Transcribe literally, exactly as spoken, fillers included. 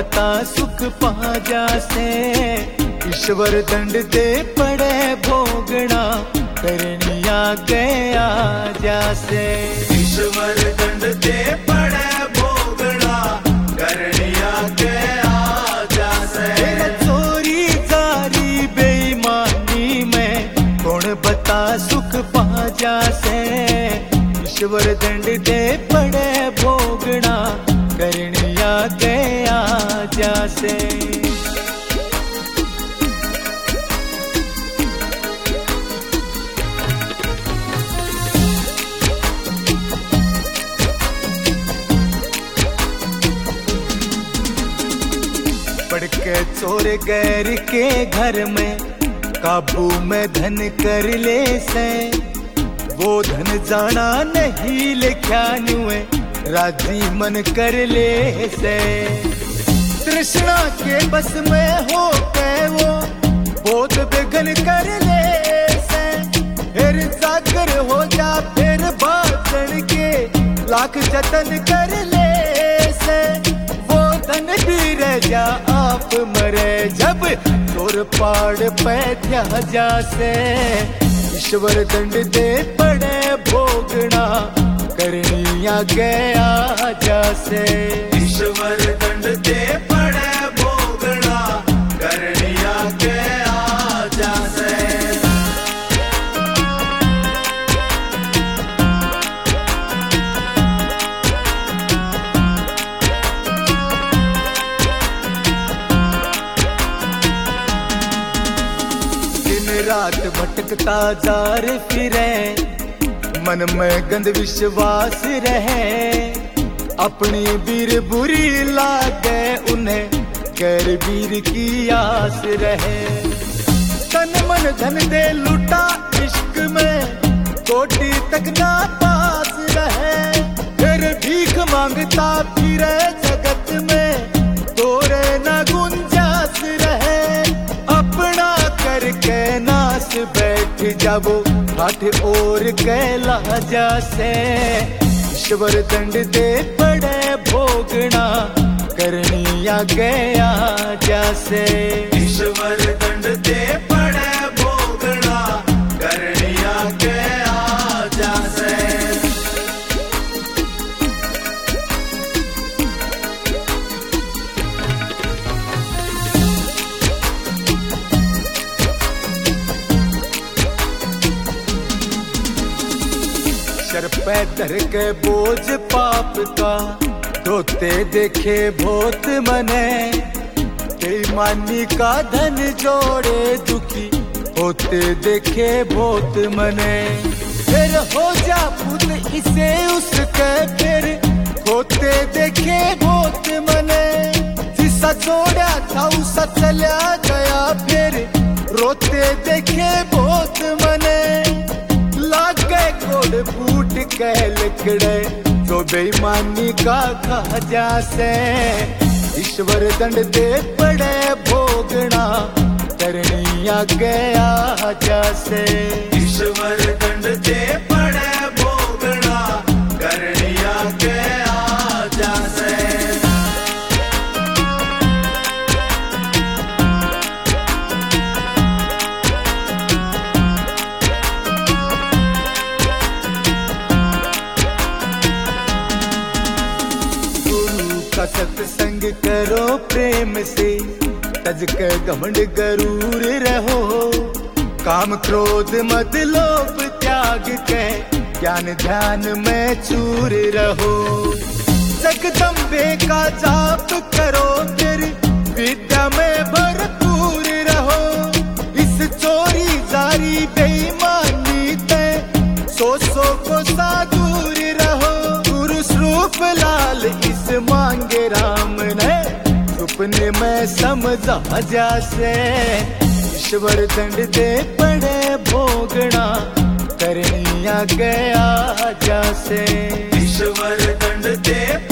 बता सुख पा जासे। ईश्वर दंड दे पड़े भोगना करनिया गया जासे। ईश्वर दंड दे पड़े भोगना करनिया गया जासे। चोरी जारी बेईमानी में कौन बता सुख पा जासे। ईश्वर दंड दे पड़े भोगना करनिया गया जासे। पड़ के चोर गैर के घर में काबू में धन कर ले से। वो धन जाना नहीं लिखा नुए राजी मन कर ले से। तृष्णा के बस में हो के वो बोध विघन कर ले से। फिर जागर हो जा फिर बाचन के लाख जतन कर ले से। वो धन भी रह जा आप मरे जब चोर पाड़ पैठा जासे। ईश्वर दंड दे पड़े भोगना करनिया गया जासे। ईश्वर दंड दे पड़े भोगना करनिया गया जासे। रात भटकता जार फिरे मन में गंद विश्वास रहे। अपनी वीर बुरी लागे उन्हें गैर वीर की आस रहे। तन मन धन दे लूटा इश्क में कोटि तक ना पास रहे। फिर भीख मांगता फिरे जगत में तोरे ना गुंजास रहे। अपना करके नास बैठ जाबो हाथ और कैला जासे। ईश्वर दंड दे पड़े भोगना करनिया गया जासे। ईश्वर दंड दे पड़े भोगना करनिया गया जासे। सर पे धर के बोझ पाप का ढोते देखे बहुत मने। बेईमानी का धन जोड़े दुखी होते देखे बहुत मने। फिर हो जा पुत इसे उसके फिर होते देखे बहुत मने। जिसा जोड़ा था उसा चला गया फिर रोते देखे बहुत मने। लाग गए कोड फूट के लिखड़े तो बेईमानी का खा जासे। ईश्वर दंड दे पड़े भोगना करनिया गया जासे। ईश्वर दंड दे पड़े भोगना करनिया गया जासे। सत्संग करो प्रेम से तज के घमंड गरूर रहो। काम क्रोध मत लोभ त्याग के ज्ञान ध्यान में चूर रहो। जगदम्बे का जाप करो फिर विद्या में भरपूर रहो। इस चोरी जारी बेईमानी ते सो सो को साधूर रहो। पुरुष रूप लाल इस मांगे राम ने सुपने में समझा जासे। ईश्वर दंड दे पड़े भोगना करनिया गया जासे। ईश्वर दंड दे